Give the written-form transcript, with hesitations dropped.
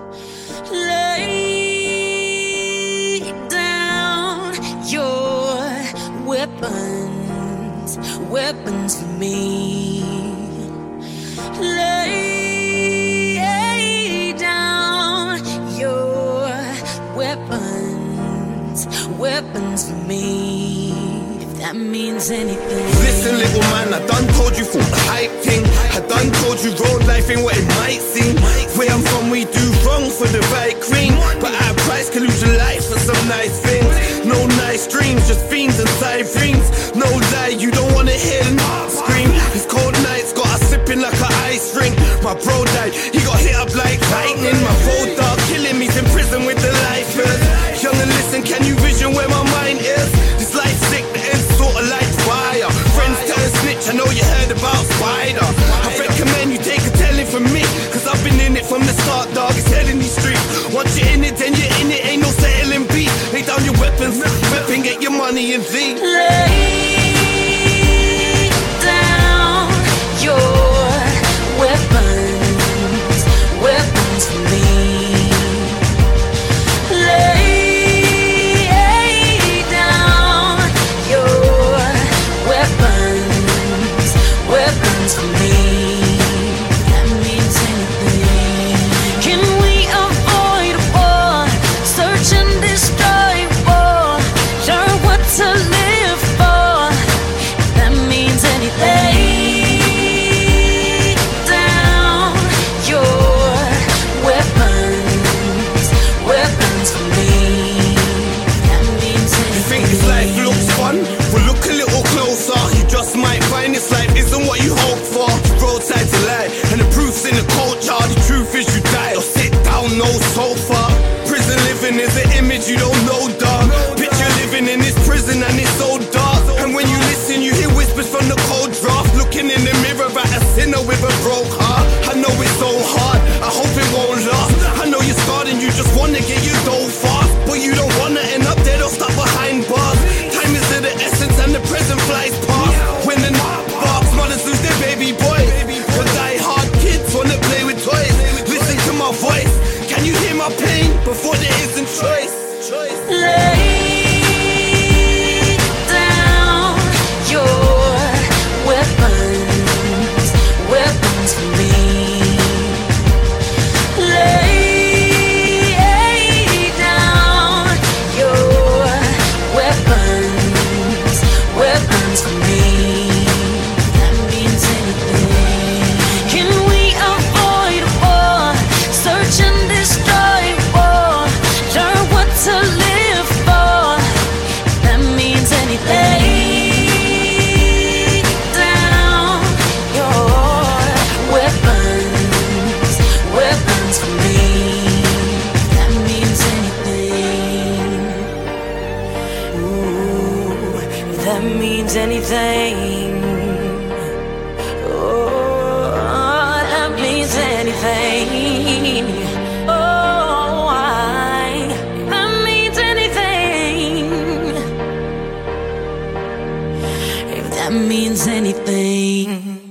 Lay down your weapons, weapons for me. Lay down your weapons, weapons for me. If that means anything. Listen, little man, I done told you for the hype thing. I done told you road life ain't what it might seem. Where I'm from, we do wrong for the right cream, but at a price can lose your life for some nice things. No nice dreams, just fiends and side dreams. No lie, you don't wanna hear them scream. It's cold nights, got us sipping like an ice drink. My bro died, he got hit up like lightning. My phone dog killing me, he's in prison with the lifers. Young and listen, can you vision where my mind is? This life's sick, the end's sorta like fire. Friends turn snitch, I know you heard about Spider. I recommend you take a telling from me, cause I've been in it from the start, dog. It's hell in these streets. Once you're in it, then you're in it, ain't no settling beat. Lay down your weapons, weapon, get your money and leave. Lay down your weapons, weapons for me. Lay down your weapons, weapons for me. That means anything. Can we avoid war? Search and destroy war. Learn what to live for. That means anything. Lay down your weapons, weapons for me. That means You anything. think this life looks fun? Well, look a little closer. You just might find this life isn't what you hope for. Roadside's a lie, and the proof's in the culture. The truth is you die or sit down, no sofa. Prison living is an image you don't know, dog. Picture living in this prison and it's so dark. And when you listen, you hear whispers from the cold draft. Looking in the mirror at a sinner with a broke heart. I know it's so hard, I hope it won't last. I know you're scarred and you just wanna get your dough fast, but you don't wanna end up dead or stuck behind bars. Time is of the essence and the present flies past. When the night barks, mothers lose their baby boy. The die-hard kids wanna play with toys. Listen to my voice, can you hear my pain before there isn't choice? Lay down your weapons, weapons for me. Lay down your weapons, weapons for me. That means anything. Can we avoid war? Search and destroy war. Learn what to live for. That means anything. Lay down your weapons, weapons for me. That means anything. Ooh, that means anything. Oh, that means anything. Oh, that means anything. If that means anything.